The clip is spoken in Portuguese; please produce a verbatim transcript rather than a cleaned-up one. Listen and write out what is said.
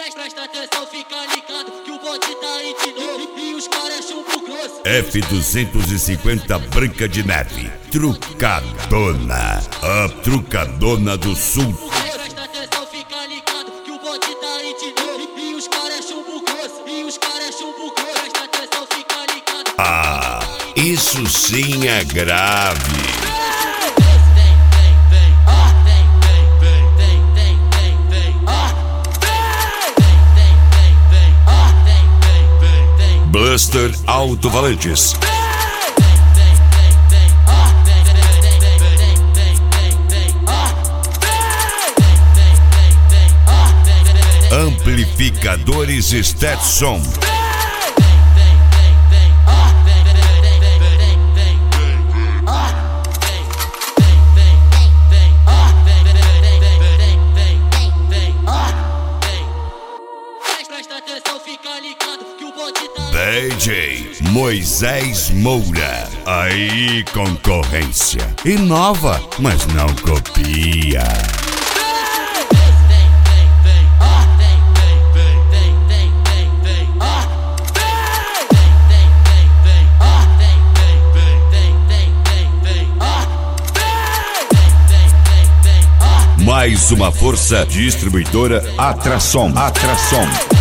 Presta atenção, fica ligado que o bonde tá aí de novo e os caras é chumbo grosso. F duzentos e cinquenta Branca de Neve, Trucadona, a Trucadona do Sul. Presta atenção, fica ligado que o bonde tá aí de novo e os caras é chumbo grosso. E os caras é chumbo grosso. Presta atenção, fica ligado. Ah, isso sim é grave. Buster Alto-Valantes. Amplificadores Stetson. Presta atenção, fica ligado que o bonde tá D J Moisés Moura. Aí, concorrência. Inova, mas não copia. Mais uma força distribuidora Atrasom. Atrasom.